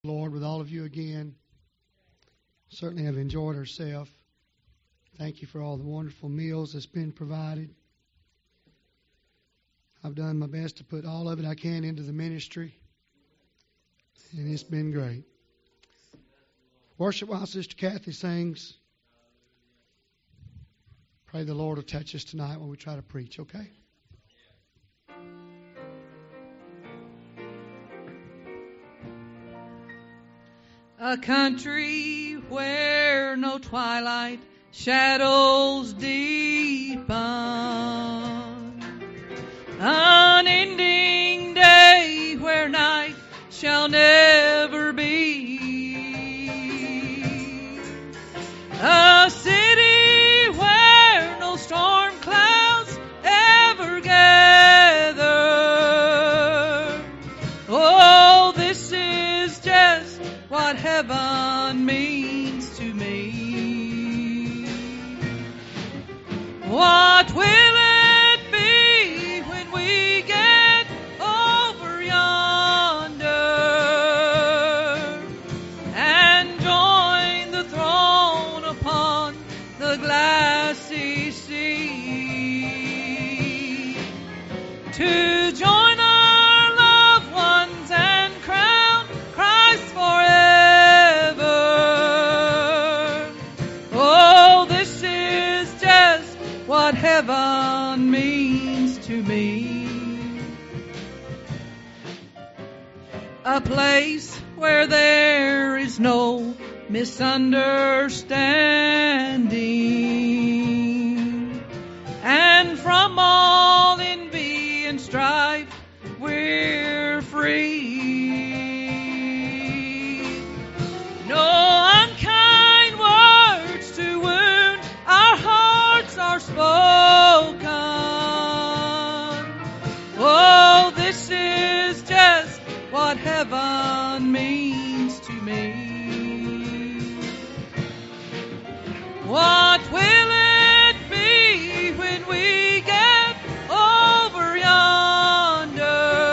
Lord, with all of you again. Certainly have enjoyed ourselves. Thank you for all the wonderful meals that's been provided. I've done my best to put all of it I can into the ministry, and it's been great. Worship while Sister Kathy sings. Pray the Lord will touch us tonight when we try to preach, okay? A country where no twilight shadows deepen, unending day where night shall never be, a city where no storm clouds ever gather. Oh, this is just what heaven means to me. What will it be when we get over yonder and join the throne upon the glassy sea, to join our loved ones and crown Christ forever? Oh, this is just what heaven means to me. A place where there is no misunderstanding, and from all envy and strife we're free. No unkind words to wound our hearts are spoken. Oh, this is just what heaven means to me. What will it be when we get over yonder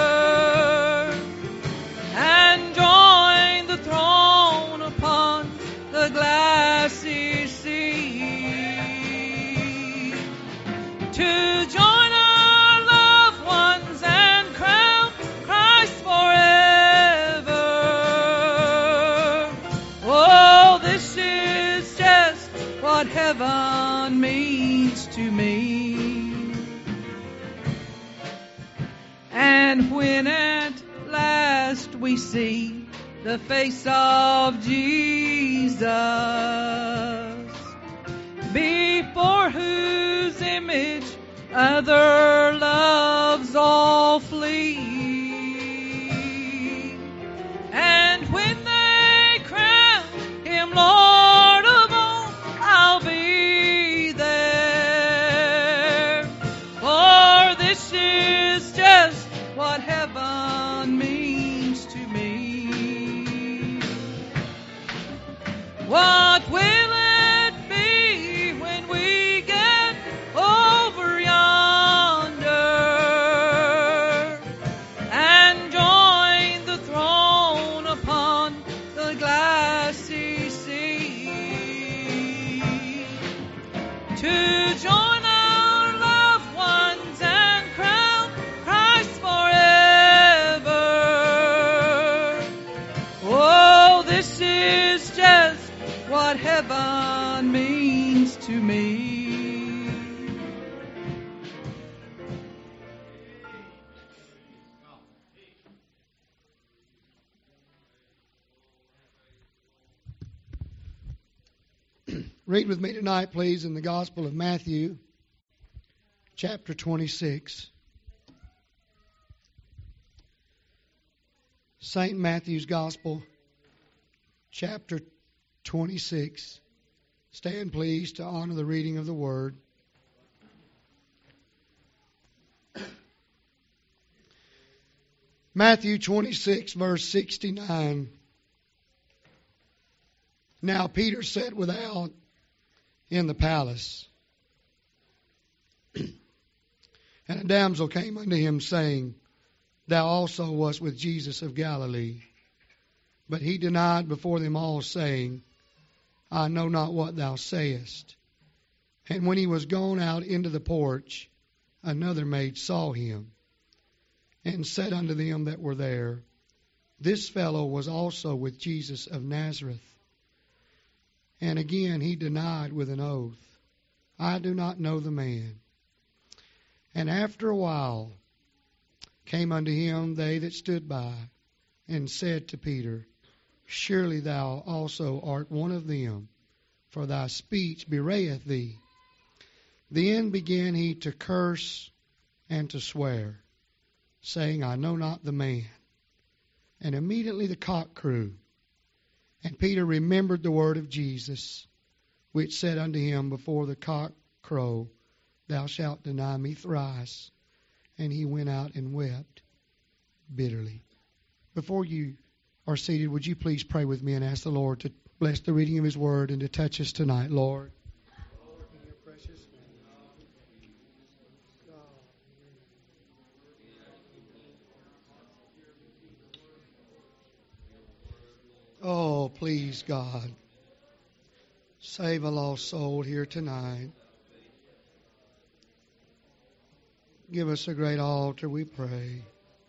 and join the throne upon the glassy sea, to join our loved ones and crown Christ forever? Oh, this is just what heaven means to me. And when at last we see the face of Jesus, before whose image other loves all flee, and when they crown Him Lord of all, I'll be there. For this is just what heaven means to me. What will it be when we get over yonder and join the throne upon the glassy sea, to join our loved ones and crown Christ forever? Oh, this is just what heaven means to me. Read with me tonight, please, in the Gospel of Matthew, chapter 26. St. Matthew's Gospel, chapter 26. Stand, please, to honor the reading of the Word. Matthew 26, verse 69. Now Peter sat without in the palace, and a damsel came unto him, saying, Thou also wast with Jesus of Galilee. But he denied before them all, saying, I know not what thou sayest. And when he was gone out into the porch, another maid saw him, and said unto them that were there, This fellow was also with Jesus of Nazareth. And again he denied with an oath, I do not know the man. And after a while came unto him they that stood by, and said to Peter, Surely thou also art one of them, for thy speech bewrayeth thee. Then began he to curse and to swear, saying, I know not the man. And immediately the cock crew. And Peter remembered the word of Jesus, which said unto him, Before the cock crow, thou shalt deny me thrice. And he went out and wept bitterly. Before you are seated, would you please pray with me and ask the Lord to bless the reading of His Word and to touch us tonight, Lord. In your precious name. Oh, please, God, save a lost soul here tonight. Give us a great altar, we pray.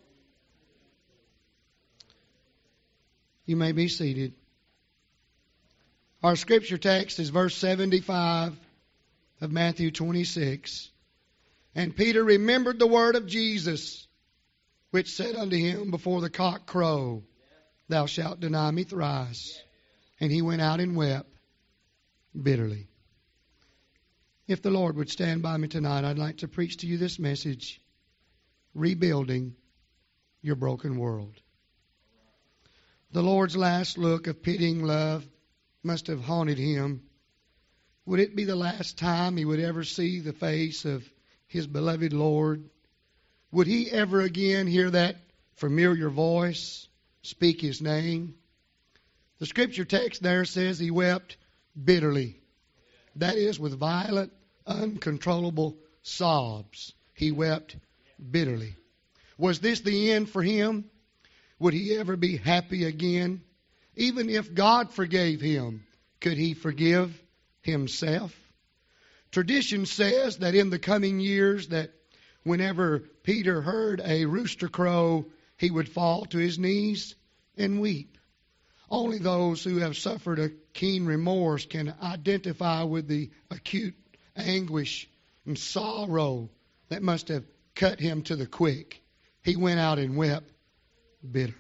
You may be seated. Our scripture text is verse 75 of Matthew 26. And Peter remembered the word of Jesus, which said unto him, Before the cock crow, thou shalt deny me thrice. And he went out and wept bitterly. If the Lord would stand by me tonight, I'd like to preach to you this message, Rebuilding Your Broken World. The Lord's last look of pitying love must have haunted him. Would it be the last time he would ever see the face of his beloved Lord? Would he ever again hear that familiar voice speak his name? The scripture text there says he wept bitterly. That is, with violent, uncontrollable sobs. He wept bitterly. Was this the end for him? Would he ever be happy again? Even if God forgave him, could he forgive himself? Tradition says that in the coming years that whenever Peter heard a rooster crow, he would fall to his knees and weep. Only those who have suffered a keen remorse can identify with the acute anguish and sorrow that must have cut him to the quick. He went out and wept bitterly.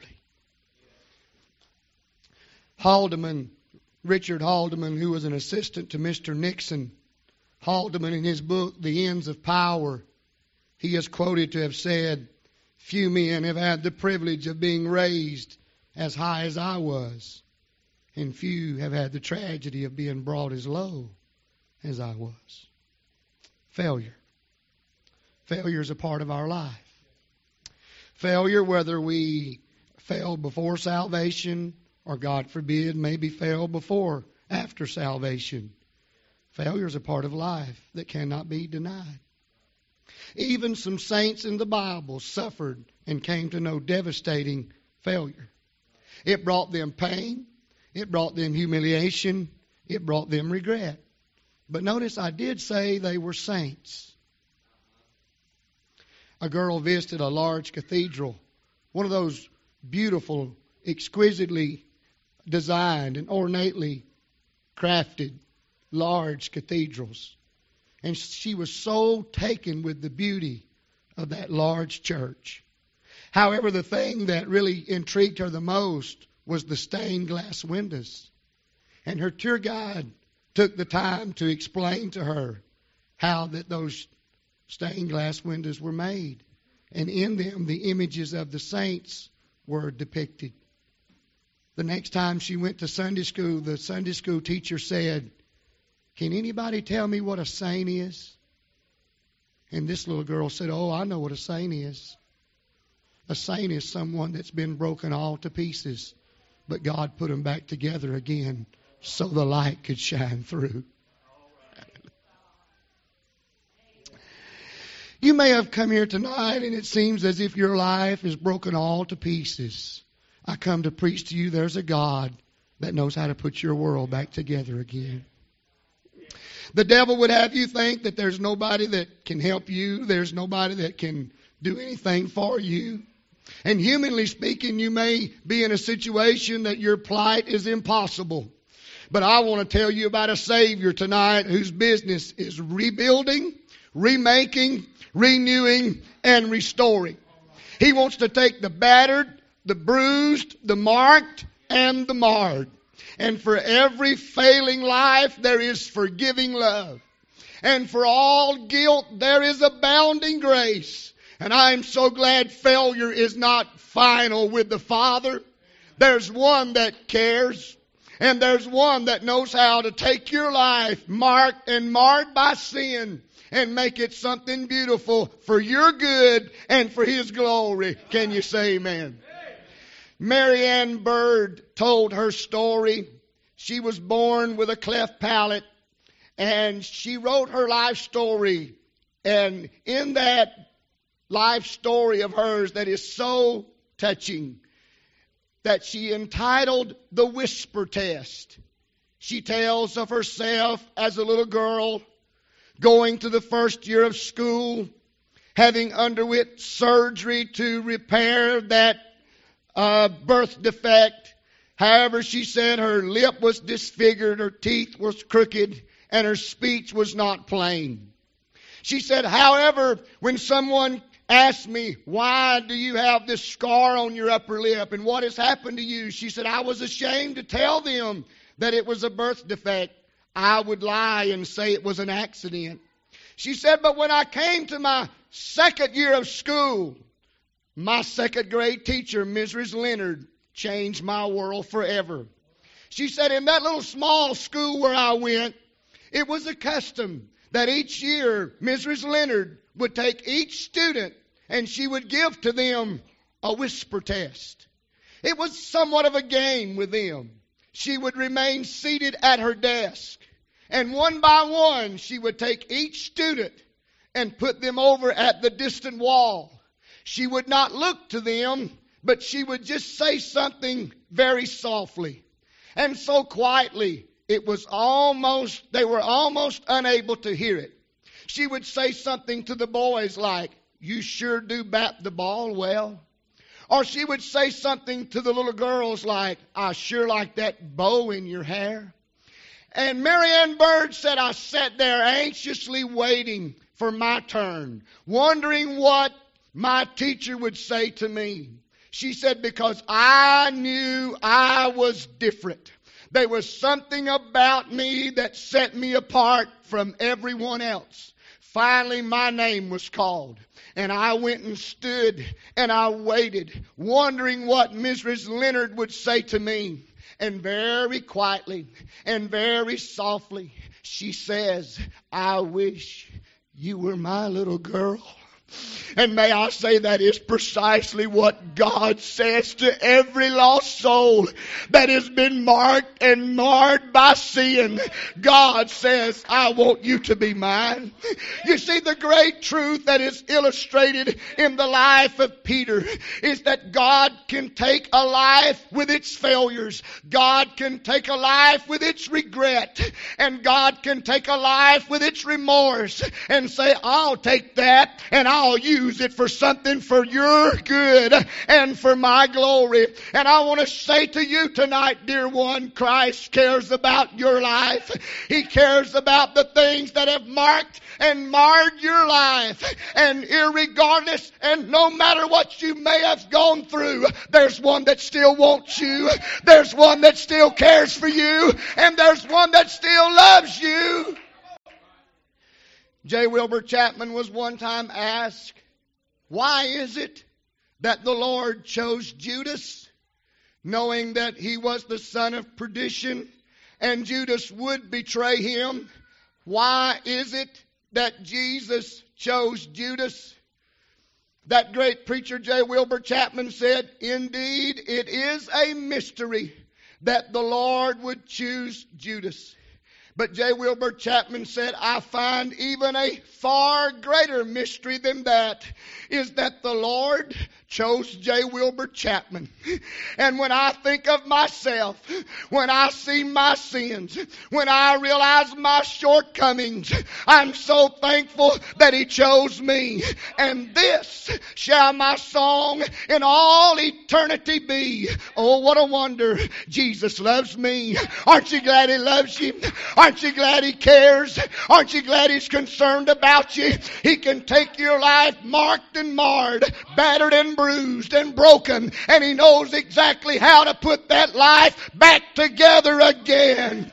Haldeman, Richard Haldeman, who was an assistant to Mr. Nixon, Haldeman in his book, The Ends of Power, he is quoted to have said, Few men have had the privilege of being raised as high as I was, and few have had the tragedy of being brought as low as I was. Failure. Failure is a part of our life. Failure, whether we fail before salvation or, God forbid, maybe fail before, after salvation. Failure is a part of life that cannot be denied. Even some saints in the Bible suffered and came to know devastating failure. It brought them pain. It brought them humiliation. It brought them regret. But notice I did say they were saints. A girl visited a large cathedral, one of those beautiful, exquisitely designed and ornately crafted large cathedrals. And she was so taken with the beauty of that large church. However, the thing that really intrigued her the most was the stained glass windows. And her tour guide took the time to explain to her how that those stained glass windows were made. And in them, the images of the saints were depicted. The next time she went to Sunday school, the Sunday school teacher said, Can anybody tell me what a saint is? And this little girl said, Oh, I know what a saint is. A saint is someone that's been broken all to pieces, but God put them back together again so the light could shine through. You may have come here tonight and it seems as if your life is broken all to pieces. I come to preach to you there's a God that knows how to put your world back together again. The devil would have you think that there's nobody that can help you. There's nobody that can do anything for you. And humanly speaking, you may be in a situation that your plight is impossible. But I want to tell you about a Savior tonight whose business is rebuilding, remaking, renewing, and restoring. He wants to take the battered, the bruised, the marked, and the marred. And for every failing life, there is forgiving love. And for all guilt, there is abounding grace. And I'm so glad failure is not final with the Father. There's one that cares. And there's one that knows how to take your life marked and marred by sin and make it something beautiful for your good and for His glory. Can you say amen? Mary Ann Bird told her story. She was born with a cleft palate, and she wrote her life story. And in that life story of hers that is so touching, that she entitled The Whisper Test. She tells of herself as a little girl, going to the first year of school, having underwent surgery to repair that birth defect. However, she said her lip was disfigured, her teeth was crooked, and her speech was not plain. She said, however, when someone asked me, why do you have this scar on your upper lip and what has happened to you? She said, I was ashamed to tell them that it was a birth defect. I would lie and say it was an accident. She said, but when I came to my second year of school, my second grade teacher, Mrs. Leonard, changed my world forever. She said, in that little small school where I went, it was a custom that each year Mrs. Leonard would take each student and she would give to them a whisper test. It was somewhat of a game with them. She would remain seated at her desk, and one by one she would take each student and put them over at the distant wall. She would not look to them, but she would just say something very softly. And so quietly, they were almost unable to hear it. She would say something to the boys like, you sure do bat the ball well. Or she would say something to the little girls like, I sure like that bow in your hair. And Mary Ann Bird said, I sat there anxiously waiting for my turn, wondering what my teacher would say to me. She said, because I knew I was different. There was something about me that set me apart from everyone else. Finally, my name was called. And I went and stood and I waited, wondering what Mrs. Leonard would say to me. And very quietly and very softly, she says, I wish you were my little girl. And may I say that is precisely what God says to every lost soul that has been marked and marred by sin. God says, I want you to be mine. You see, the great truth that is illustrated in the life of Peter is that God can take a life with its failures. God can take a life with its regret. And God can take a life with its remorse and say, I'll take that and I'll use it for something for your good and for my glory. And I want to say to you tonight, dear one, Christ cares about your life. He cares about the things that have marked and marred your life. And irregardless and no matter what you may have gone through, there's one that still wants you. There's one that still cares for you. And there's one that still loves you. J. Wilbur Chapman was one time asked, why is it that the Lord chose Judas, knowing that he was the son of perdition and Judas would betray him? Why is it that Jesus chose Judas? That great preacher J. Wilbur Chapman said, indeed, it is a mystery that the Lord would choose Judas. But J. Wilbur Chapman said, I find even a far greater mystery than that is that the Lord chose J. Wilbur Chapman. And when I think of myself, when I see my sins, when I realize my shortcomings, I'm so thankful that He chose me. And this shall my song in all eternity be. Oh, what a wonder. Jesus loves me. Aren't you glad He loves you? Aren't you glad He cares? Aren't you glad He's concerned about you? He can take your life marked and marred, battered and bruised and broken, and He knows exactly how to put that life back together again.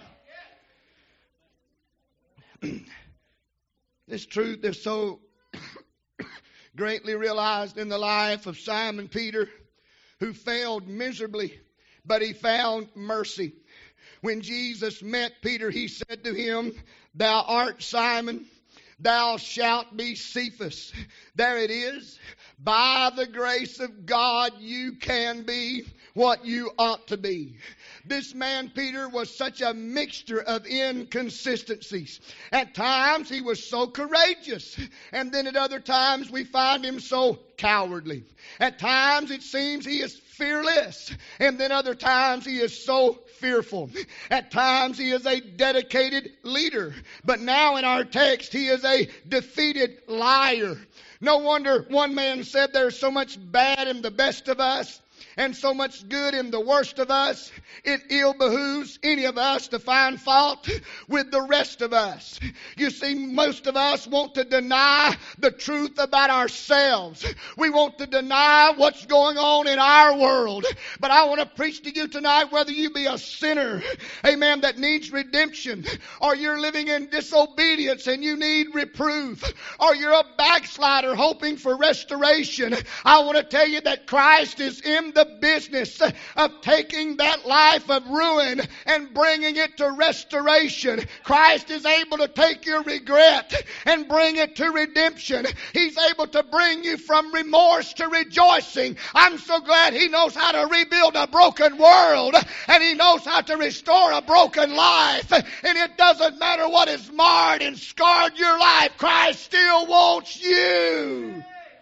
This truth is so greatly realized in the life of Simon Peter, who failed miserably, but he found mercy. When Jesus met Peter, He said to him, Thou art Simon, thou shalt be Cephas. There it is. By the grace of God, you can be what you ought to be. This man Peter was such a mixture of inconsistencies. At times he was so courageous, and then at other times we find him so cowardly. At times it seems he is fearless, and then other times he is so fearful. At times he is a dedicated leader, but now in our text he is a defeated liar. No wonder one man said there's so much bad in the best of us and so much good in the worst of us, it ill behooves any of us to find fault with the rest of us. You see, most of us want to deny the truth about ourselves. We want to deny what's going on in our world. But I want to preach to you tonight, whether you be a sinner, amen, that needs redemption, or you're living in disobedience and you need reproof, or you're a backslider hoping for restoration, I want to tell you that Christ is in the business of taking that life of ruin and bringing it to restoration. Christ is able to take your regret and bring it to redemption. He's able to bring you from remorse to rejoicing. I'm so glad He knows how to rebuild a broken world, and He knows how to restore a broken life. And it doesn't matter what has marred and scarred your life, Christ still wants you.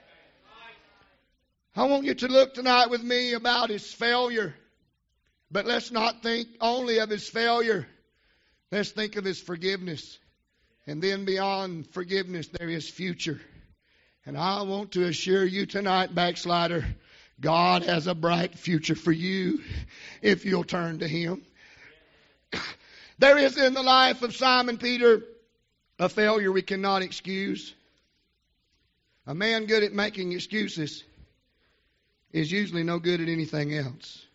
I want you to look tonight with me about His failure. But let's not think only of His failure. Let's think of His forgiveness. And then beyond forgiveness, there is future. And I want to assure you tonight, backslider, God has a bright future for you if you'll turn to Him. There is in the life of Simon Peter a failure we cannot excuse. A man good at making excuses is usually no good at anything else.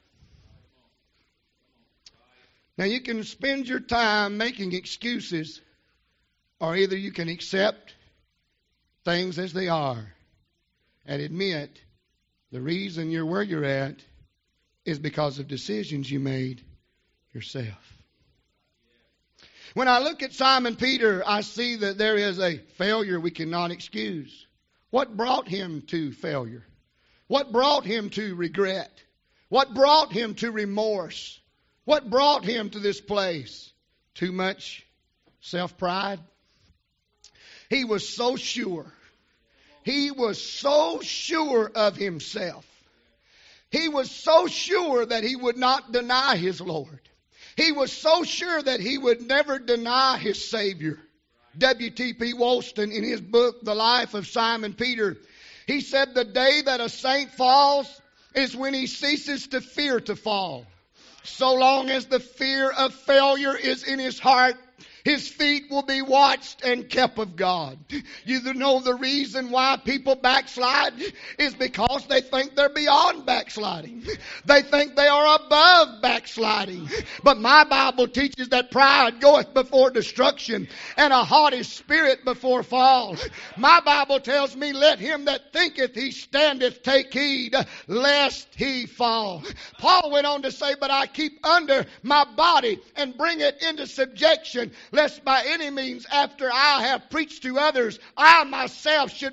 Now you can spend your time making excuses, or either you can accept things as they are and admit the reason you're where you're at is because of decisions you made yourself. When I look at Simon Peter, I see that there is a failure we cannot excuse. What brought him to failure? What brought him to regret? What brought him to remorse? What brought him to this place? Too much self-pride? He was so sure. He was so sure of himself. He was so sure that he would not deny his Lord. He was so sure that he would never deny his Savior. W.T.P. Woolston, in his book, The Life of Simon Peter, he said the day that a saint falls is when he ceases to fear to fall. So long as the fear of failure is in his heart, his feet will be watched and kept of God. You know the reason why people backslide is because they think they're beyond backsliding. They think they are above backsliding. But my Bible teaches that pride goeth before destruction and a haughty spirit before fall. My Bible tells me, let him that thinketh he standeth take heed lest he fall. Paul went on to say, but I keep under my body and bring it into subjection, lest by any means after I have preached to others, I myself should be a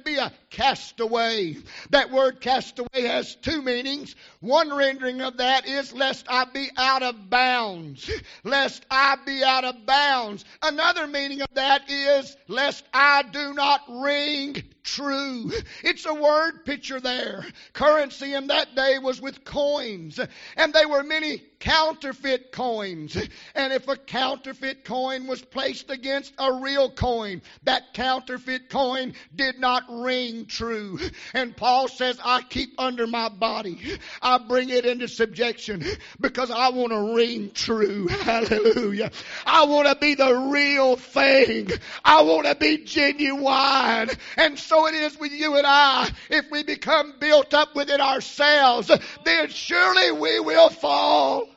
cast away. That word cast away has two meanings. One rendering of that is lest I be out of bounds. Lest I be out of bounds. Another meaning of that is lest I do not ring true. It's a word picture there. Currency in that day was with coins, and they were many counterfeit coins. And if a counterfeit coin was placed against a real coin, that counterfeit coin did not ring true. And Paul says, I keep under my body. I bring it into subjection because I want to ring true. Hallelujah. I want to be the real thing. I want to be genuine. And so it is with you and I. If we become built up within ourselves, then surely we will fall.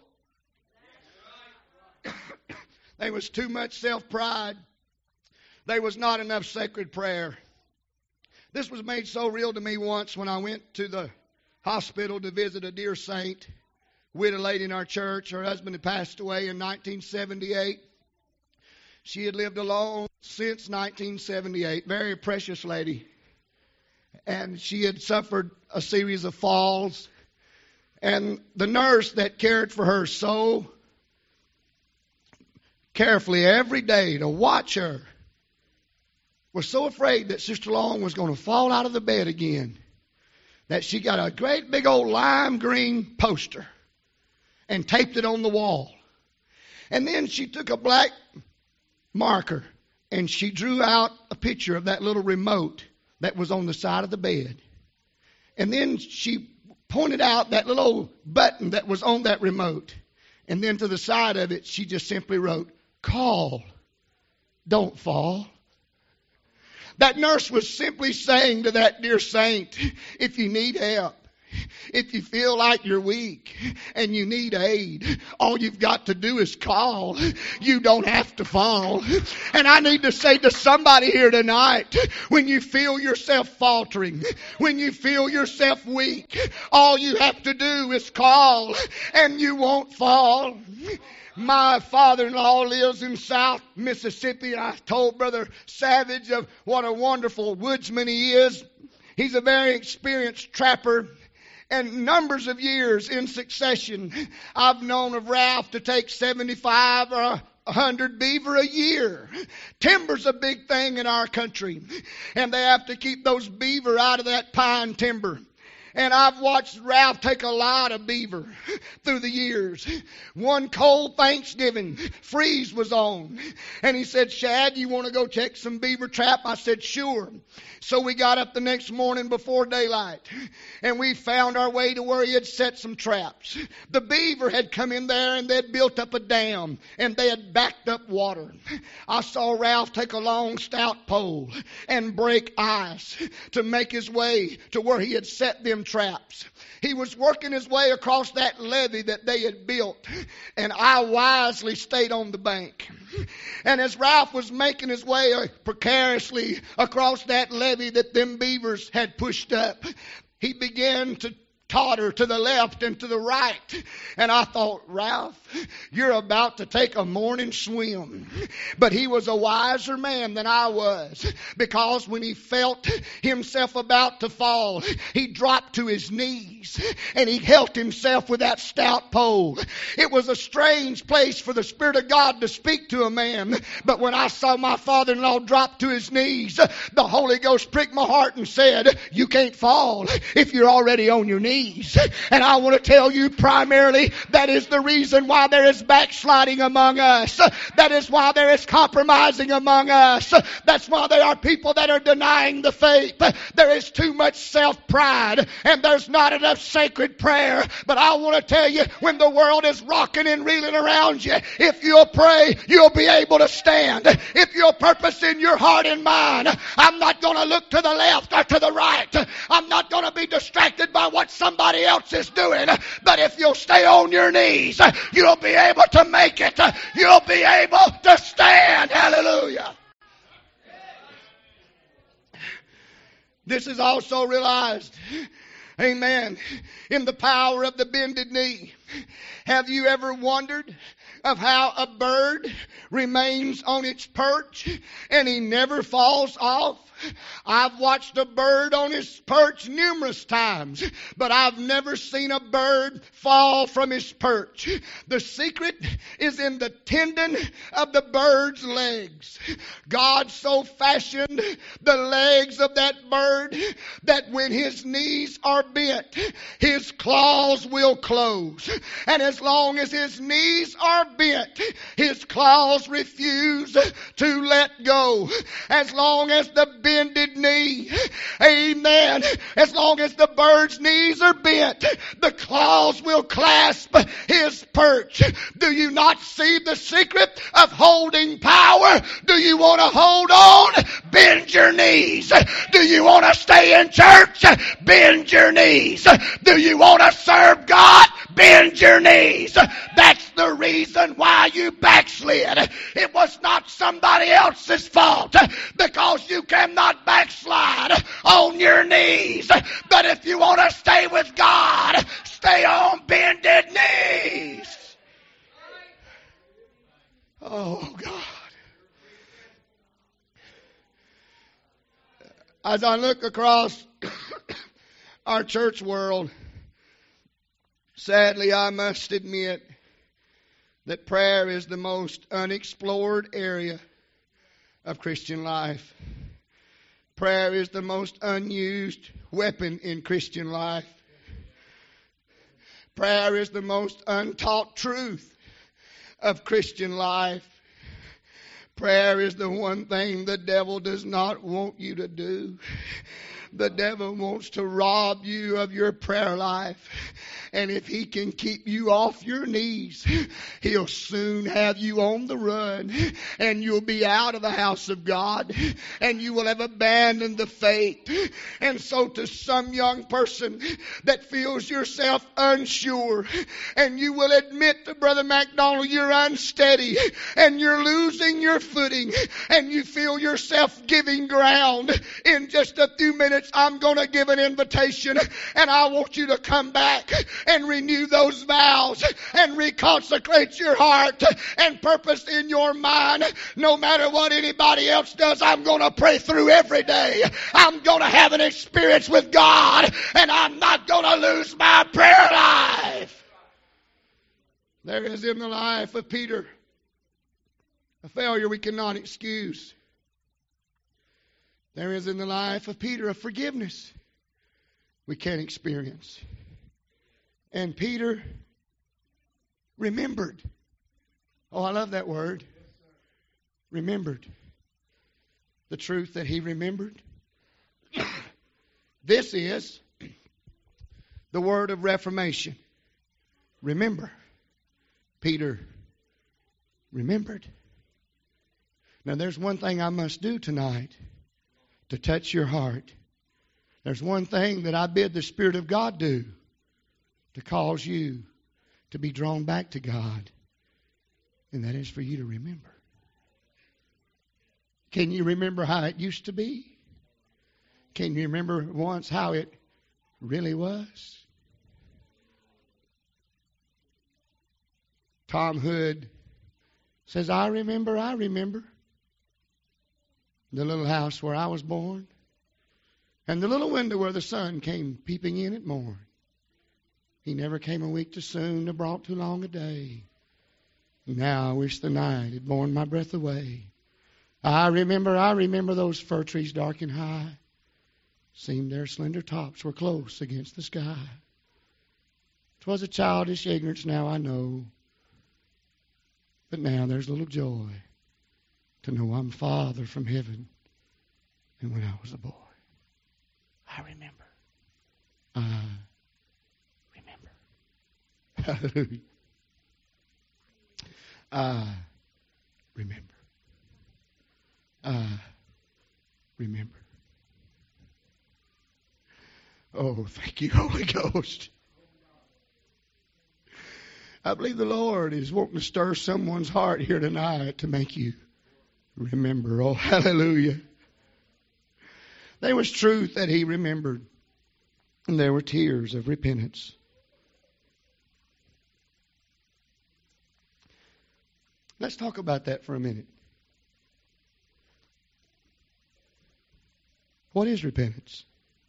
There was too much self-pride. There was not enough sacred prayer. This was made so real to me once when I went to the hospital to visit a dear saint, widow lady in our church. Her husband had passed away in 1978. She had lived alone since 1978. Very precious lady. And she had suffered a series of falls. And the nurse that cared for her so carefully every day to watch her was so afraid that Sister Long was going to fall out of the bed again that she got a great big old lime green poster and taped it on the wall. And then she took a black marker and she drew out a picture of that little remote that was on the side of the bed. And then she pointed out that little old button that was on that remote. And then to the side of it, she just simply wrote, call, don't fall. That nurse was simply saying to that dear saint, if you need help, if you feel like you're weak and you need aid, all you've got to do is call. You don't have to fall. And I need to say to somebody here tonight, when you feel yourself faltering, when you feel yourself weak, all you have to do is call and you won't fall. My father-in-law lives in South Mississippi. I told Brother Savage of what a wonderful woodsman he is. He's a very experienced trapper. And numbers of years in succession, I've known of Ralph to take 75 or 100 beaver a year. Timber's a big thing in our country. And they have to keep those beaver out of that pine timber. And I've watched Ralph take a lot of beaver through the years. One cold Thanksgiving, freeze was on. And he said, Shad, you want to go check some beaver trap? I said, sure. So we got up the next morning before daylight. And we found our way to where he had set some traps. The beaver had come in there and they had built up a dam. And they had backed up water. I saw Ralph take a long stout pole and break ice to make his way to where he had set them traps. He was working his way across that levee that they had built, and I wisely stayed on the bank. And as Ralph was making his way precariously across that levee that them beavers had pushed up, he began to totter to the left and to the right. And I thought, Ralph, you're about to take a morning swim. But he was a wiser man than I was, because when he felt himself about to fall, he dropped to his knees and he held himself with that stout pole. It was a strange place for the Spirit of God to speak to a man. But when I saw my father-in-law drop to his knees, the Holy Ghost pricked my heart and said, you can't fall if you're already on your knees. And I want to tell you primarily that is the reason why there is backsliding among us. That is why there is compromising among us. That's why there are people that are denying the faith. There is too much self-pride and there's not enough sacred prayer. But I want to tell you, when the world is rocking and reeling around you, if you'll pray, you'll be able to stand. If you'll purpose in your heart and mind, I'm not going to look to the left or to the right. I'm not going to be distracted by what somebody else is doing. But if you'll stay on your knees, you'll be able to make it. You'll be able to stand. Hallelujah. This is also realized, amen, in the power of the bended knee. Have you ever wondered of how a bird remains on its perch and he never falls off? I've watched a bird on his perch numerous times, but I've never seen a bird fall from his perch. The secret is in the tendon of the bird's legs. God so fashioned the legs of that bird that when his knees are bent, his claws will close. And as long as his knees are bent, his claws refuse to let go. As long as the bended knee, amen, as long as the bird's knees are bent, the claws will clasp his perch. Do you not see the secret of holding power? Do you want to hold on? Bend your knees. Do you want to stay in church? Bend your knees. Do you want to serve God? Bend your knees. That's the reason why you backslid. It was not somebody else's fault, because you cannot backslide on your knees. But if you want to stay with God, stay on bended knees. Oh, God. As I look across our church world, sadly, I must admit that prayer is the most unexplored area of Christian life. Prayer is the most unused weapon in Christian life. Prayer is the most untaught truth of Christian life. Prayer is the one thing the devil does not want you to do. The devil wants to rob you of your prayer life. And if he can keep you off your knees, he'll soon have you on the run. And you'll be out of the house of God. And you will have abandoned the faith. And so to some young person that feels yourself unsure, and you will admit to Brother MacDonald you're unsteady, and you're losing your footing, and you feel yourself giving ground, in just a few minutes I'm going to give an invitation, and I want you to come back and renew those vows and reconsecrate your heart and purpose in your mind. No matter what anybody else does, I'm going to pray through every day. I'm going to have an experience with God, and I'm not going to lose my prayer life. There is in the life of Peter a failure we cannot excuse. There is in the life of Peter a forgiveness we can't experience. And Peter remembered. Oh, I love that word. Remembered. The truth that he remembered. This is the word of reformation. Remember. Peter remembered. Now there's one thing I must do tonight to touch your heart. There's one thing that I bid the Spirit of God do to cause you to be drawn back to God. And that is for you to remember. Can you remember how it used to be? Can you remember once how it really was? Tom Hood says, I remember the little house where I was born, and the little window where the sun came peeping in at morn. He never came a week too soon, nor brought too long a day. Now I wish the night had borne my breath away. I remember those fir trees dark and high. Seemed their slender tops were close against the sky. 'Twas a childish ignorance, now I know. But now there's little joy to know I'm farther from heaven than when I was a boy. I remember. I remember. Hallelujah. I remember. I remember. Oh, thank you, Holy Ghost. I believe the Lord is wanting to stir someone's heart here tonight to make you remember. Oh, hallelujah. There was truth that he remembered, and there were tears of repentance. Let's talk about that for a minute. What is repentance?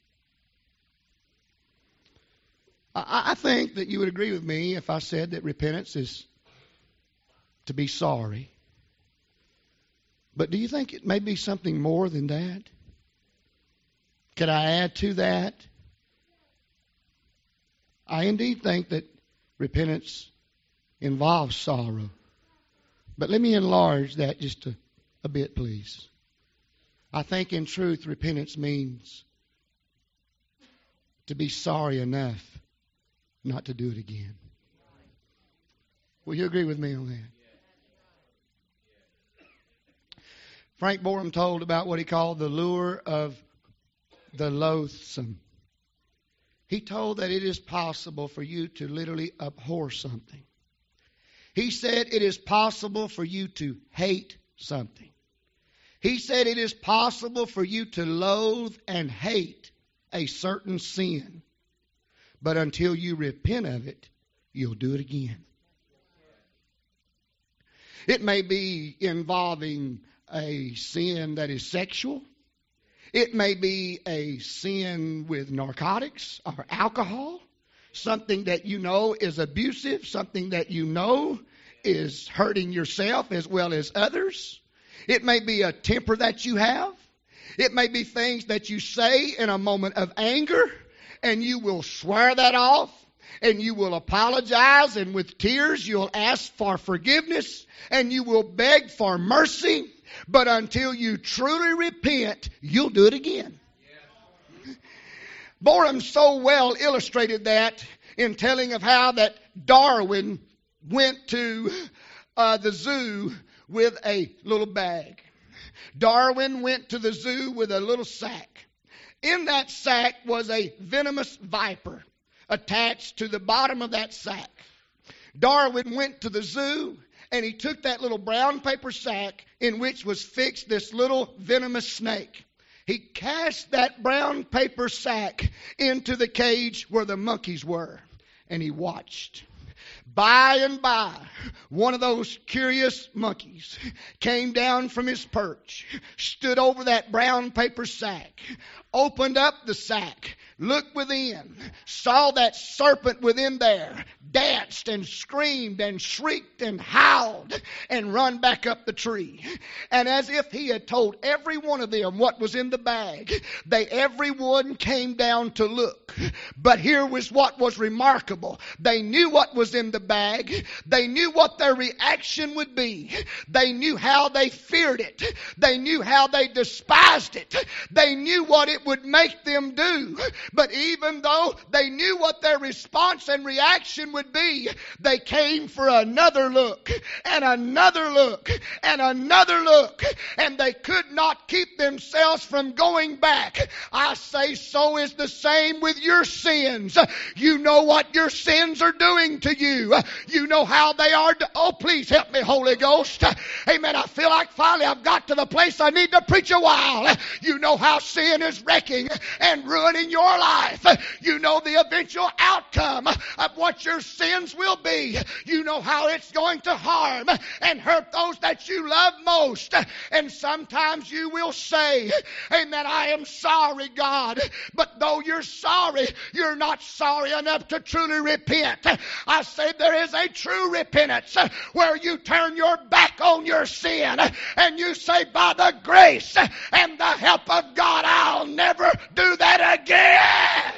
I think that you would agree with me if I said that repentance is to be sorry. But do you think it may be something more than that? Could I add to that? I indeed think that repentance involves sorrow. But let me enlarge that just a bit, please. I think in truth, repentance means to be sorry enough not to do it again. Will you agree with me on that? Frank Borum told about what he called the lure of the loathsome. He told that it is possible for you to literally abhor something. He said it is possible for you to hate something. He said it is possible for you to loathe and hate a certain sin. But until you repent of it, you'll do it again. It may be involving a sin that is sexual. It may be a sin with narcotics or alcohol. Something that you know is abusive. Something that you know is hurting yourself as well as others. It may be a temper that you have. It may be things that you say in a moment of anger, and you will swear that off, and you will apologize, and with tears you'll ask for forgiveness, and you will beg for mercy. But until you truly repent, you'll do it again. Borum so well illustrated that in telling of how that Darwin went to the zoo with a little bag. Darwin went to the zoo with a little sack. In that sack was a venomous viper attached to the bottom of that sack. Darwin went to the zoo and he took that little brown paper sack in which was fixed this little venomous snake. He cast that brown paper sack into the cage where the monkeys were, and he watched. By and by, one of those curious monkeys came down from his perch, stood over that brown paper sack, opened up the sack, looked within, saw that serpent within there, danced and screamed and shrieked and howled and run back up the tree. And as if he had told every one of them what was in the bag, everyone came down to look. But here was what was remarkable. They knew what was in the bag. They knew what their reaction would be. They knew how they feared it. They knew how they despised it. They knew what it would make them do. But even though they knew what their response and reaction would be, they came for another look and another look and another look, and they could not keep themselves from going back. I say so is the same with your sins. You know what your sins are doing to you. You know how they are. Oh, please help me, Holy Ghost. Amen. I feel like finally I've got to the place I need to preach a while. You know how sin is wrecking and ruining your life. You know the eventual outcome of what your sins will be. You know how it's going to harm and hurt those that you love most. And sometimes you will say, amen, I am sorry, God. But though you're sorry, you're not sorry enough to truly repent. I say there is a true repentance where you turn your back on your sin and you say, by the grace and the help of God, I'll never do that again.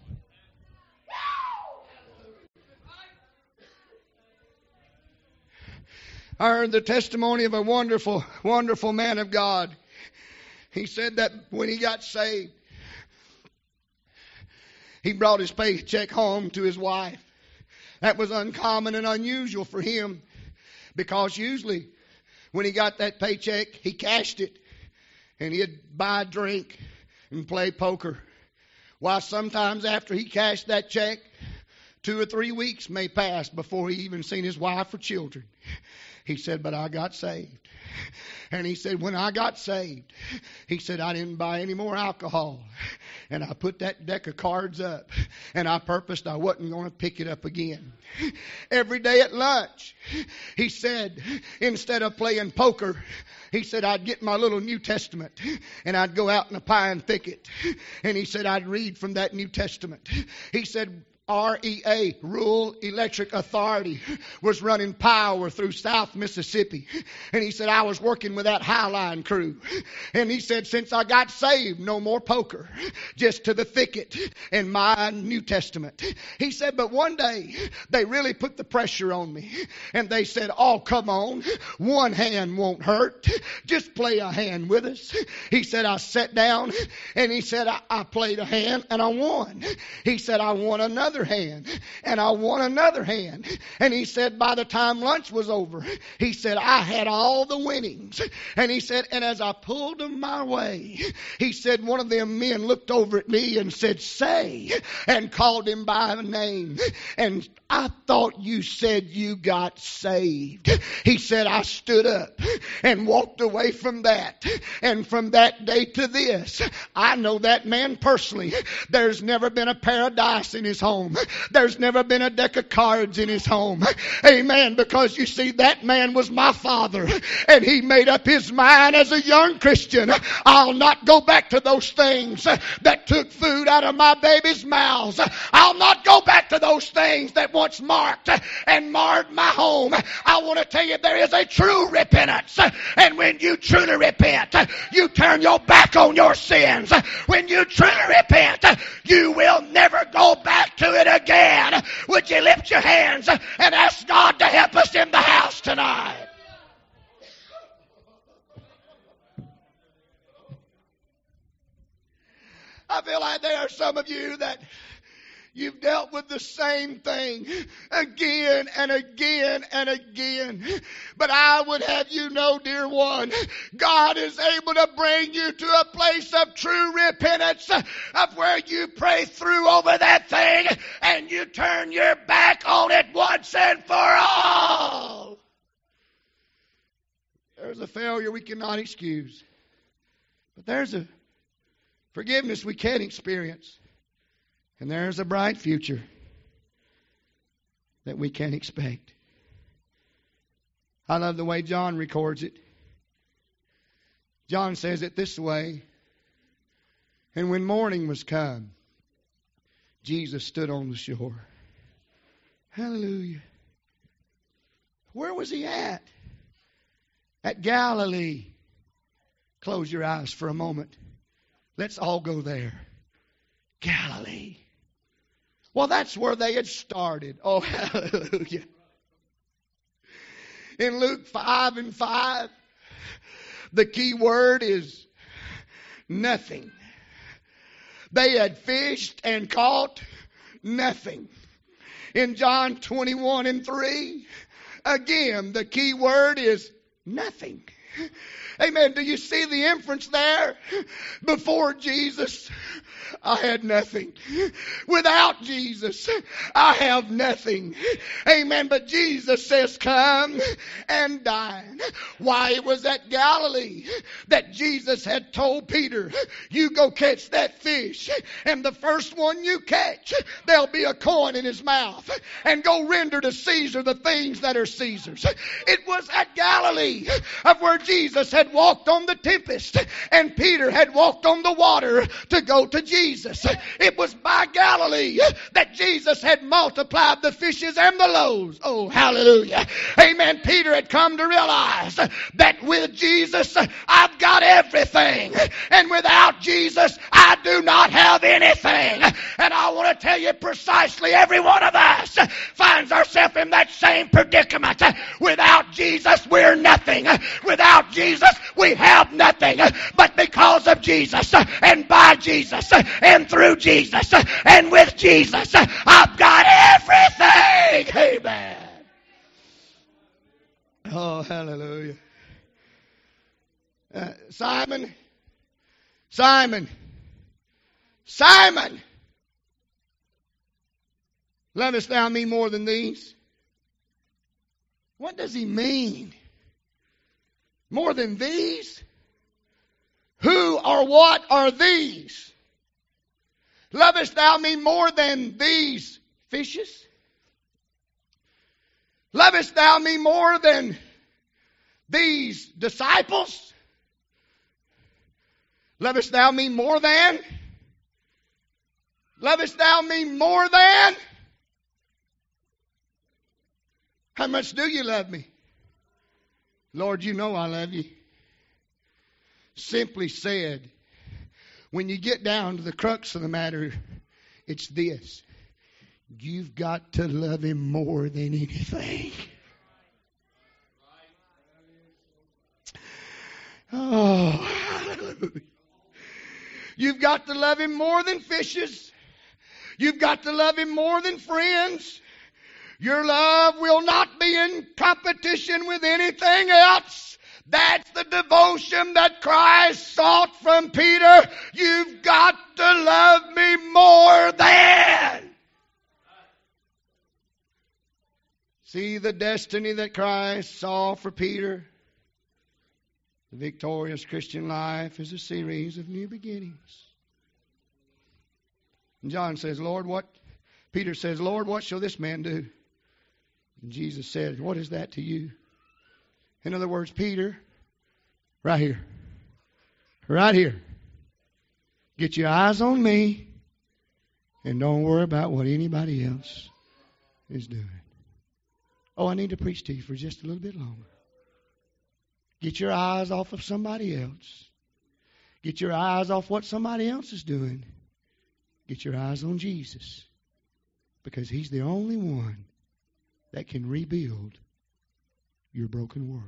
I heard the testimony of a wonderful, wonderful man of God. He said that when he got saved, he brought his paycheck home to his wife. That was uncommon and unusual for him, because usually when he got that paycheck, he cashed it and he'd buy a drink and play poker. Why, sometimes after he cashed that check, 2 or 3 weeks may pass before he even seen his wife or children. He said, but I got saved. And he said, when I got saved, he said, I didn't buy any more alcohol. And I put that deck of cards up. And I purposed I wasn't going to pick it up again. Every day at lunch, he said, instead of playing poker, he said, I'd get my little New Testament and I'd go out in a pine thicket. And he said, I'd read from that New Testament. He said, REA, Rural Electric Authority, was running power through South Mississippi. And he said, I was working with that Highline crew. And he said, since I got saved, no more poker, just to the thicket and my New Testament. He said, but one day, they really put the pressure on me. And they said, oh, come on, one hand won't hurt. Just play a hand with us. He said, I sat down, and he said, I played a hand, and I won. He said, I won another hand, and I won another hand. And he said, by the time lunch was over, he said, I had all the winnings. And he said, and as I pulled them my way, he said, one of them men looked over at me and said, say, and called him by name. And I thought you said you got saved. He said, I stood up and walked away from that. And from that day to this, I know that man personally. There's never been a pair of dice in his home. There's never been a deck of cards in his home. Amen. Because you see, that man was my father. And he made up his mind as a young Christian, I'll not go back to those things that took food out of my baby's mouths. I'll not go back to those things that once marked and marred my home. I want to tell you, there is a true repentance. And when you truly repent, you turn your back on your sins. When you truly repent, you will never go back to it again. Would you lift your hands and ask God to help us in the house tonight? I feel like there are some of you that you've dealt with the same thing again and again and again. But I would have you know, dear one, God is able to bring you to a place of true repentance, of where you pray through over that thing and you turn your back on it once and for all. There's a failure we cannot excuse. But there's a forgiveness we can experience. And there's a bright future that we can expect. I love the way John records it. John says it this way. And when morning was come, Jesus stood on the shore. Hallelujah. Where was he at? At Galilee. Close your eyes for a moment. Let's all go there. Galilee. Well, that's where they had started. Oh, hallelujah. In Luke 5:5, the key word is nothing. They had fished and caught nothing. In John 21:3, again, the key word is nothing. Amen. Do you see the inference there? Before Jesus, I had nothing. Without Jesus, I have nothing. Amen. But Jesus says, come and dine. Why, it was at Galilee that Jesus had told Peter, you go catch that fish, and the first one you catch, there'll be a coin in his mouth, and go render to Caesar the things that are Caesar's. It was at Galilee of where Jesus had walked on the tempest, and Peter had walked on the water to go to Jesus. It was by Galilee that Jesus had multiplied the fishes and the loaves. Oh, hallelujah. Amen. Peter had come to realize that with Jesus, I've got everything. And without Jesus, I do not have anything. And I want to tell you precisely, every one of us finds ourselves in that same predicament. Without Jesus, we're nothing. Without Jesus, we have nothing. But because of Jesus, and by Jesus, and through Jesus, and with Jesus, I've got everything. Amen. Oh, hallelujah. Simon, Simon, Simon. Lovest thou me more than these? What does he mean? More than these? Who or what are these? Lovest thou me more than these fishes? Lovest thou me more than these disciples? Lovest thou me more than? Lovest thou me more than? How much do you love me? Lord, you know I love you. Simply said, when you get down to the crux of the matter, it's this. You've got to love Him more than anything. Oh, hallelujah. You've got to love Him more than fishes. You've got to love Him more than friends. Your love will not be in competition with anything else. That's the devotion that Christ sought from Peter. You've got to love me more than. See the destiny that Christ saw for Peter? The victorious Christian life is a series of new beginnings. And John says, Peter says, Lord, what shall this man do? And Jesus said, what is that to you? In other words, Peter, right here. Right here. Get your eyes on me and don't worry about what anybody else is doing. Oh, I need to preach to you for just a little bit longer. Get your eyes off of somebody else. Get your eyes off what somebody else is doing. Get your eyes on Jesus. Because He's the only one that can rebuild your broken world.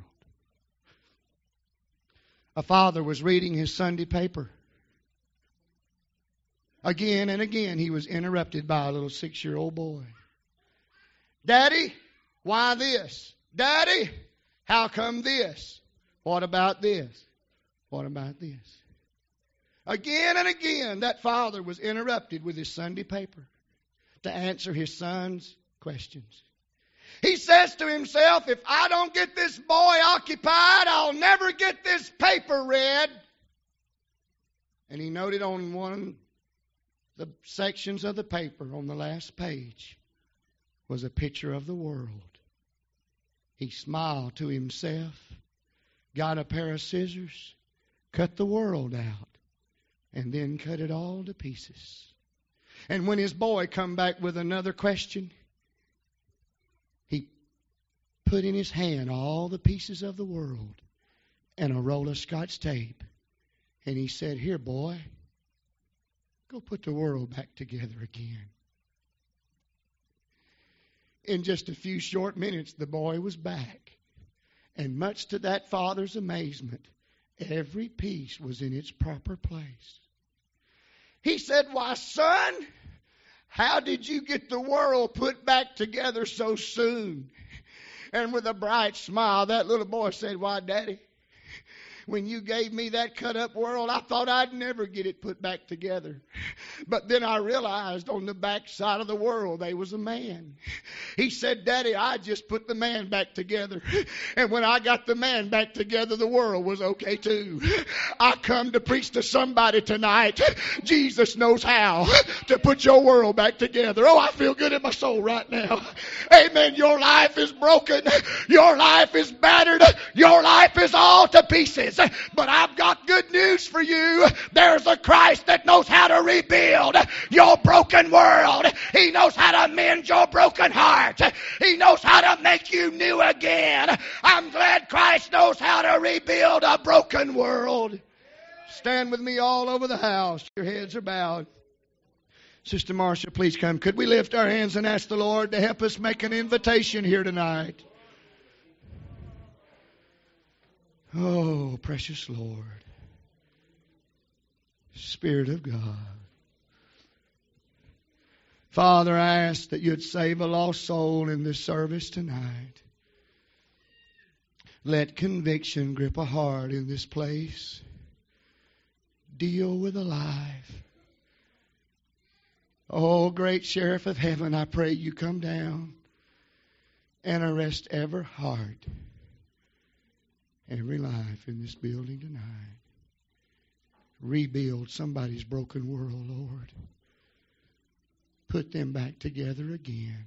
A father was reading his Sunday paper. Again and again he was interrupted by a little 6-year-old boy. Daddy, why this? Daddy, how come this? What about this? What about this? Again and again that father was interrupted with his Sunday paper to answer his son's questions. He says to himself, if I don't get this boy occupied, I'll never get this paper read. And he noted on one of the sections of the paper on the last page was a picture of the world. He smiled to himself, got a pair of scissors, cut the world out, and then cut it all to pieces. And when his boy come back with another question, he put in his hand all the pieces of the world and a roll of Scotch tape. And he said, here, boy, go put the world back together again. In just a few short minutes, the boy was back. And much to that father's amazement, every piece was in its proper place. He said, why, son, how did you get the world put back together so soon? And with a bright smile, that little boy said, why, Daddy, when you gave me that cut up world, I thought I'd never get it put back together. But then I realized on the back side of the world there was a man. He said, Daddy, I just put the man back together. And when I got the man back together, the world was okay too. I come to preach to somebody tonight. Jesus knows how to put your world back together. Oh, I feel good in my soul right now. Amen. Your life is broken. Your life is battered. Your life is all to pieces. But I've got good news for you. There's a Christ that knows how to rebuild your broken world. He knows how to mend your broken heart. He knows how to make you new again. I'm glad Christ knows how to rebuild a broken world. Stand with me all over the house. Your heads are bowed. Sister Marcia, please come. Could we lift our hands and ask the Lord to help us make an invitation here tonight? Oh, precious Lord, Spirit of God. Father, I ask that you'd save a lost soul in this service tonight. Let conviction grip a heart in this place. Deal with a life. Oh, great Sheriff of Heaven, I pray you come down and arrest every heart, every life in this building tonight. Rebuild somebody's broken world, Lord. Put them back together again.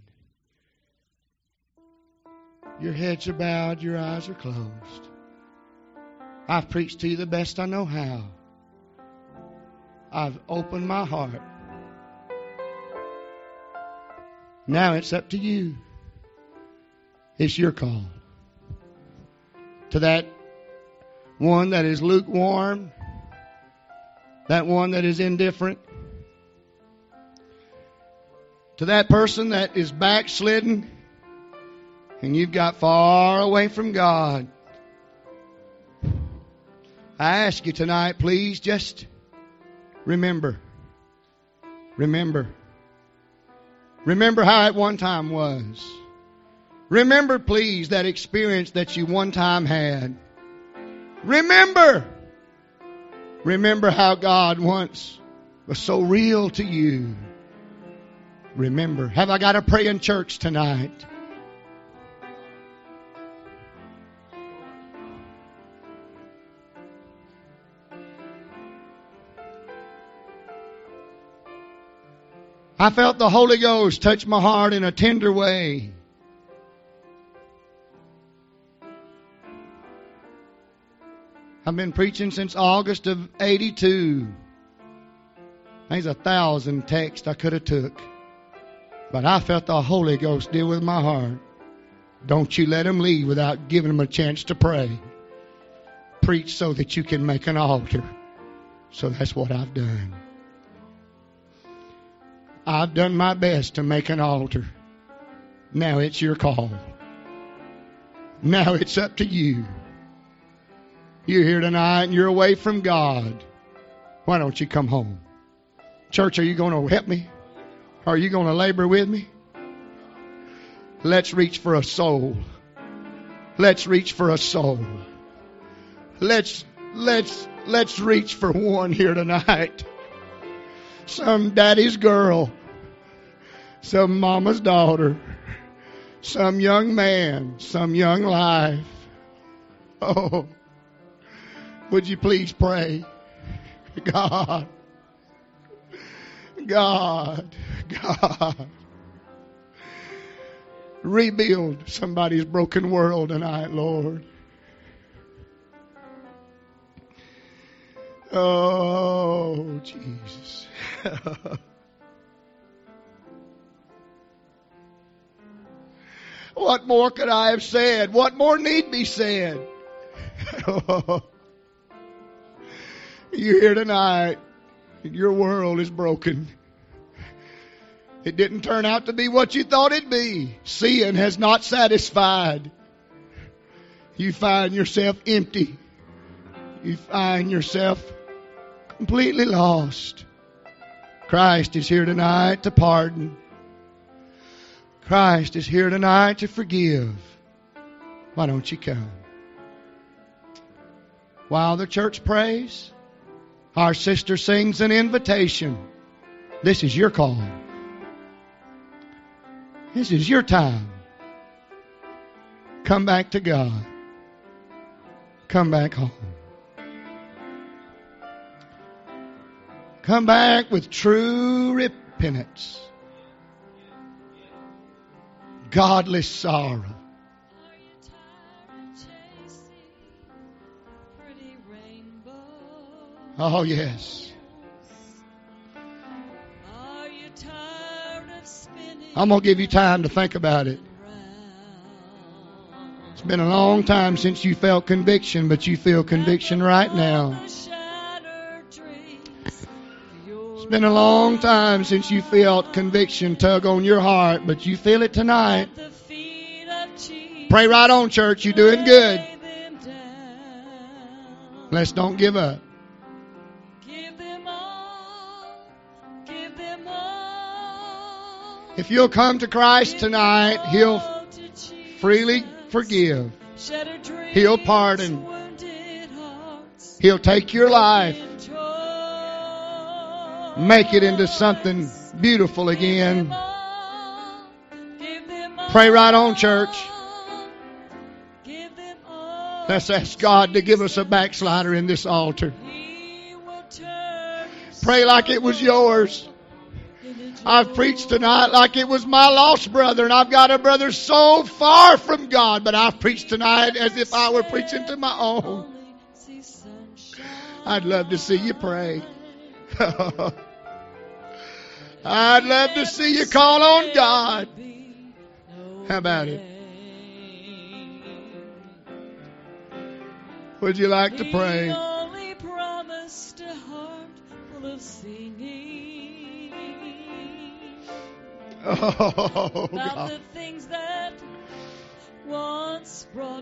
Your heads are bowed, your eyes are closed. I've preached to you the best I know how. I've opened my heart. Now it's up to you. It's your call. To that one that is lukewarm, that one that is indifferent, to that person that is backslidden, and you've got far away from God. I ask you tonight, please just remember. Remember. Remember how it one time was. Remember, please, that experience that you one time had. Remember. Remember how God once was so real to you. Remember. Have I got a praying church tonight? I felt the Holy Ghost touch my heart in a tender way. I've been preaching since August of 82. There's 1,000 texts I could have took. But I felt the Holy Ghost deal with my heart. Don't you let them leave without giving them a chance to pray. Preach so that you can make an altar. So that's what I've done. I've done my best to make an altar. Now it's your call. Now it's up to you. You're here tonight and you're away from God. Why don't you come home? Church, are you going to help me? Are you going to labor with me? Let's reach for a soul. Let's reach for a soul. Let's reach for one here tonight. Some daddy's girl, some mama's daughter, some young man, some young life. Oh, would you please pray? God, rebuild somebody's broken world tonight, Lord. Oh, Jesus. What more could I have said? What more need be said? You're here tonight. Your world is broken. It didn't turn out to be what you thought it'd be. Sin has not satisfied. You find yourself empty. You find yourself completely lost. Christ is here tonight to pardon. Christ is here tonight to forgive. Why don't you come? While the church prays, our sister sings an invitation. This is your call. This is your time. Come back to God. Come back home. Come back with true repentance. Godly sorrow. Oh, yes. I'm going to give you time to think about it. It's been a long time since you felt conviction, but you feel conviction right now. It's been a long time since you felt conviction tug on your heart, but you feel it tonight. Pray right on, church. You're doing good. Let's don't give up. If you'll come to Christ tonight, He'll freely forgive. He'll pardon. He'll take your life, make it into something beautiful again. Give them all. Pray right on, church. Give them all. Let's ask God to give us a backslider in this altar. He will turn Pray like it was yours. I've preached tonight like it was my lost brother, and I've got a brother so far from God, but I've preached tonight as if I were preaching to my own. I'd love to see you pray. I'd love to see you call on God. How about it? Would you like to pray? He only promised a heart full of singing. Oh, About God. the things that once brought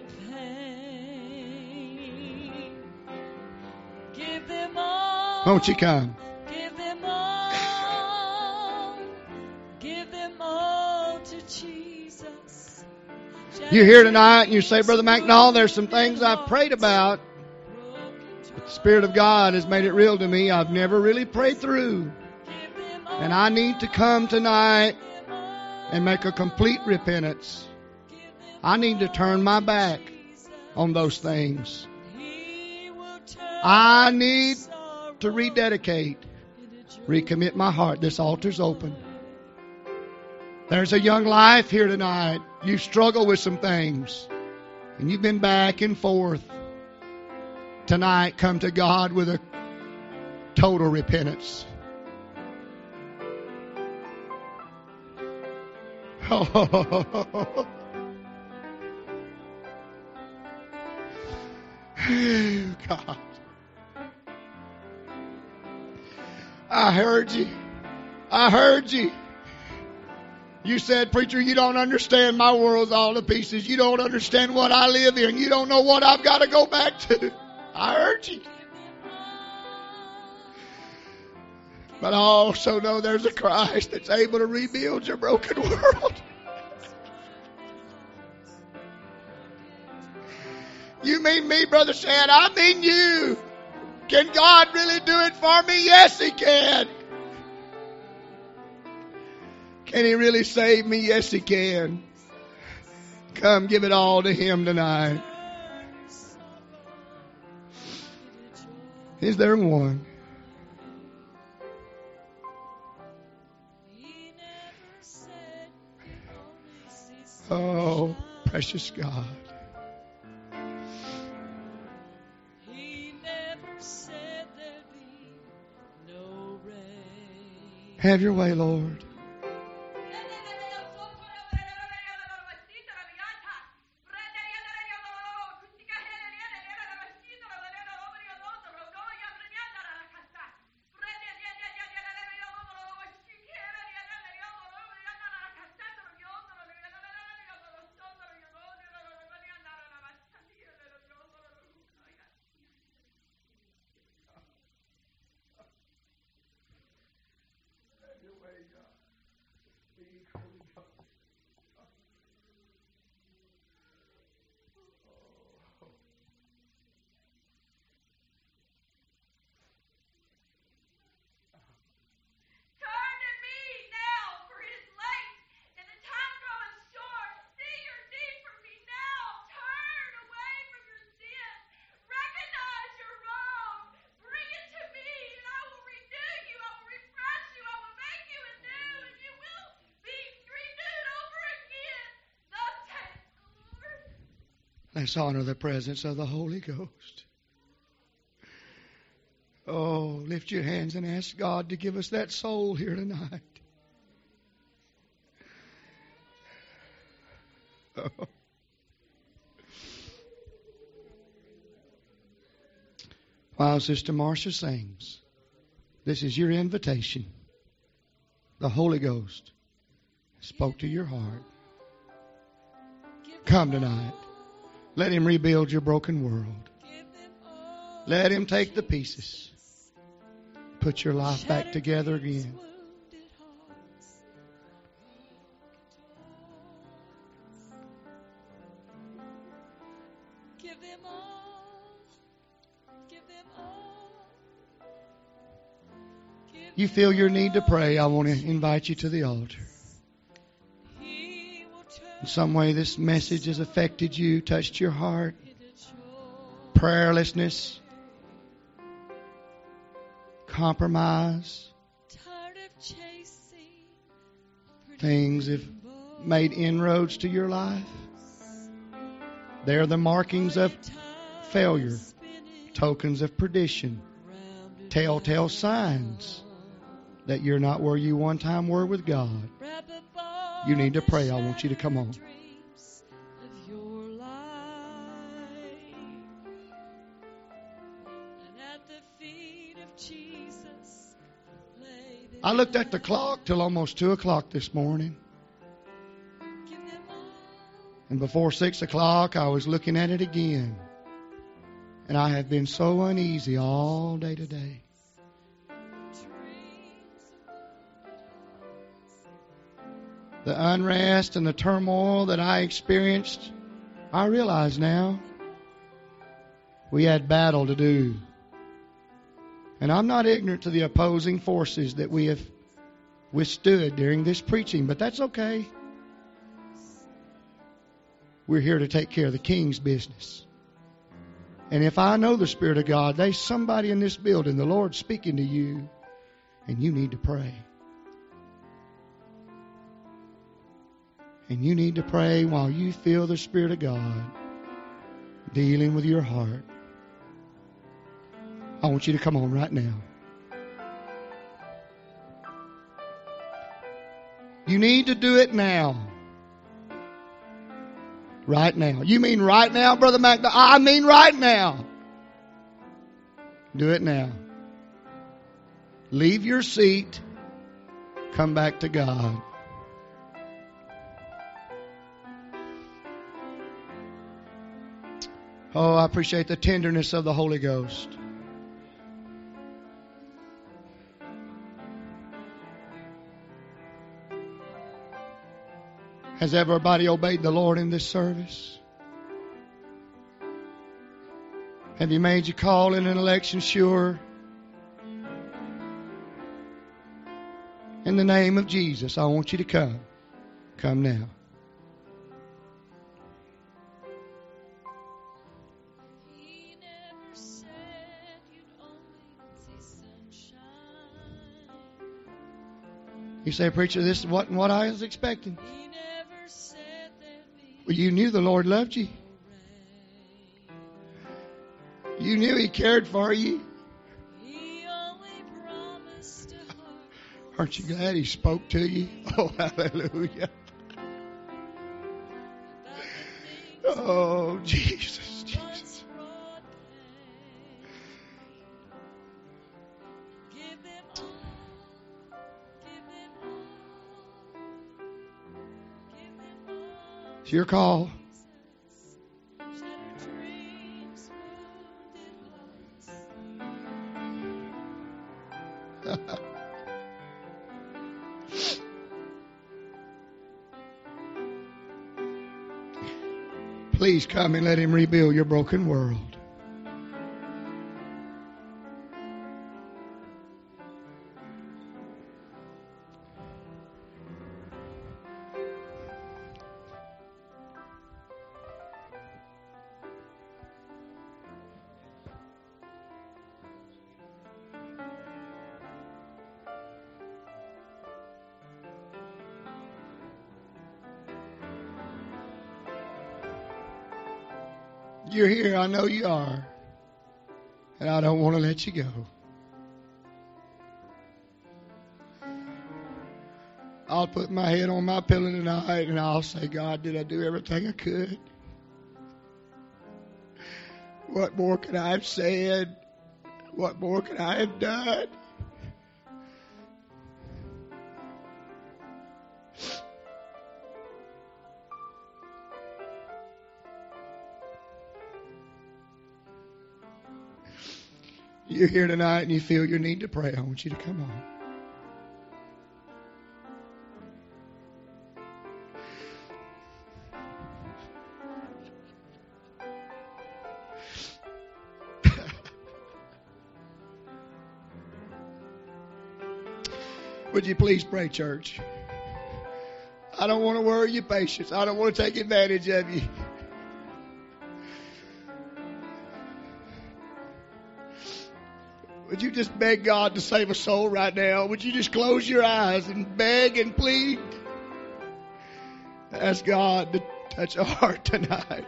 pain. Give them all. Won't you come? Give them all. Give them all to Jesus. You're here tonight and you say, Brother McNall, there's some things I've prayed about, but the Spirit of God has made it real to me. I've never really prayed through. And I need to come tonight and make a complete repentance. I need to turn my back on those things. I need to rededicate, recommit my heart. This altar's open. There's a young life here tonight. You struggle with some things, and you've been back and forth. Tonight, come to God with a total repentance. Oh, God. I heard you. I heard you. You said, preacher, you don't understand. My world's all to pieces. You don't understand what I live in. You don't know what I've got to go back to. I heard you. But I also know there's a Christ that's able to rebuild your broken world. You mean me, Brother Shad? I mean you. Can God really do it for me? Yes, He can. Can He really save me? Yes, He can. Come, give it all to Him tonight. Is there one? Oh, precious God. Have your way, Lord. Let's honor the presence of the Holy Ghost. Oh, lift your hands and ask God to give us that soul here tonight. Oh. While Sister Marcia sings, this is your invitation. The Holy Ghost spoke to your heart. Come tonight. Let Him rebuild your broken world. Let Him take the pieces. Put your life back together again. Give them all. Give them all. Give you feel your need to pray, I want to invite you to the altar. In some way this message has affected you, touched your heart. Prayerlessness, compromise, things have made inroads to your life. They're the markings of failure, tokens of perdition, telltale signs that you're not where you one time were with God. You need to pray. I want you to come on. I looked at the clock till almost 2 o'clock this morning. And before 6 o'clock, I was looking at it again. And I have been so uneasy all day today. The unrest and the turmoil that I experienced, I realize now we had battle to do. And I'm not ignorant to the opposing forces that we have withstood during this preaching, but that's okay. We're here to take care of the King's business. And if I know the Spirit of God, there's somebody in this building, the Lord's speaking to you, and you need to pray. And you need to pray while you feel the Spirit of God dealing with your heart. I want you to come on right now. You need to do it now. Right now. You mean right now, Brother McDowell? I mean right now. Do it now. Leave your seat. Come back to God. Oh, I appreciate the tenderness of the Holy Ghost. Has everybody obeyed the Lord in this service? Have you made your call in an election sure? In the name of Jesus, I want you to come. Come now. You say, preacher, this wasn't what I was expecting. Well, you knew the Lord loved you. You knew He cared for you. Aren't you glad He spoke to you? Oh, hallelujah. Oh, Jesus, Jesus. It's your call. Please come and let Him rebuild your broken world. You're here. I know you are. And I don't want to let you go. I'll put my head on my pillow tonight and I'll say, God, did I do everything I could? What more could I have said? What more could I have done? You're here tonight and you feel your need to pray. I want you to come on. Would you please pray, church? I don't want to worry your patience. I don't want to take advantage of you. Would you just beg God to save a soul right now? Would you just close your eyes and beg and plead? Ask God to touch a heart tonight.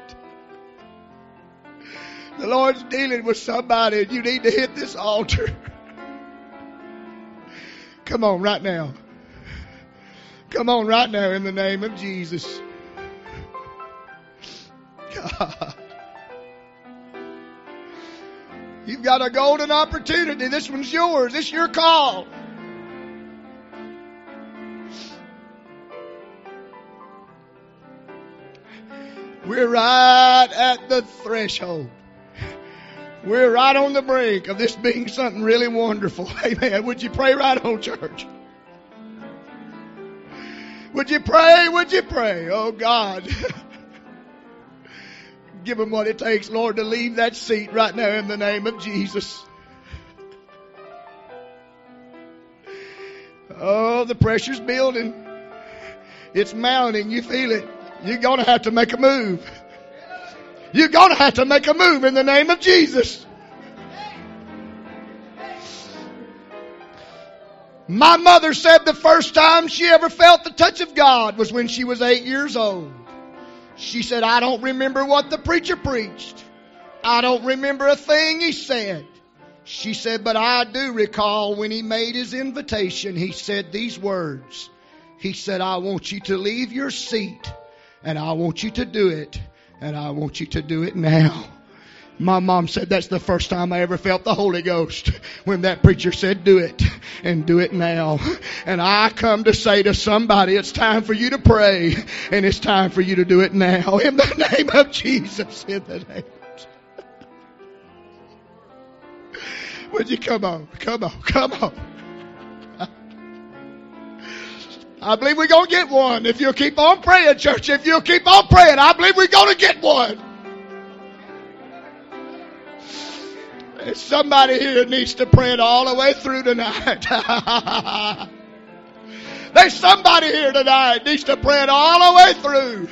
The Lord's dealing with somebody and you need to hit this altar. Come on right now. Come on right now in the name of Jesus. God. You've got a golden opportunity. This one's yours. It's your call. We're right at the threshold. We're right on the brink of this being something really wonderful. Amen. Would you pray right on, church? Would you pray? Would you pray? Oh, God. Give them what it takes, Lord, to leave that seat right now in the name of Jesus. Oh, the pressure's building. It's mounting. You feel it. You're going to have to make a move. You're going to have to make a move in the name of Jesus. My mother said the first time she ever felt the touch of God was when she was 8 years old. She said, I don't remember what the preacher preached. I don't remember a thing he said. She said, but I do recall when he made his invitation, he said these words. He said, I want you to leave your seat, and I want you to do it, and I want you to do it now. My mom said that's the first time I ever felt the Holy Ghost, when that preacher said do it and do it now. And I come to say to somebody, it's time for you to pray and it's time for you to do it now. In the name of Jesus. In the name of Jesus. Would you come on, come on, come on. I believe we're going to get one. If you'll keep on praying, church, if you'll keep on praying, I believe we're going to get one. There's somebody here that needs to pray it all the way through tonight. There's somebody here tonight that needs to pray it all the way through.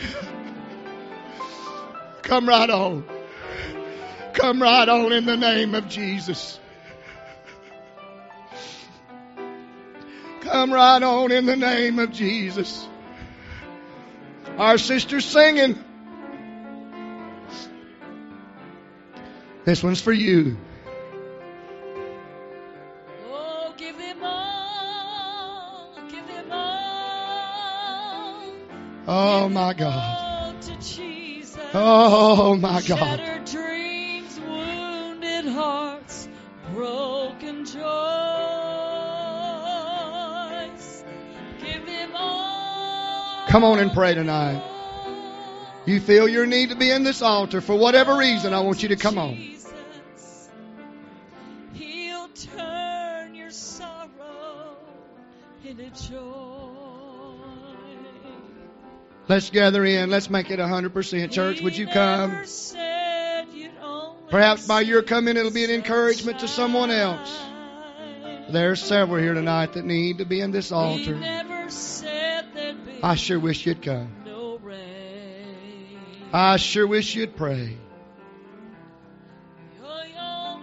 Come right on. Come right on in the name of Jesus. Come right on in the name of Jesus. Our sister's singing. This one's for you. Oh, give him all. Give him all. Oh, Give my him God. all to Jesus. Oh, my God. Shattered dreams, wounded hearts, broken joys. Give him all. Come on and pray tonight. You feel your need to be in this altar for whatever reason, I want you to come on. Jesus, he'll turn your sorrow into joy. Let's gather in. Let's make it 100%. Church, would you come? Perhaps by your coming it'll be an encouragement to someone else. There's several here tonight that need to be in this altar. I sure wish you'd come. I sure wish you'd pray.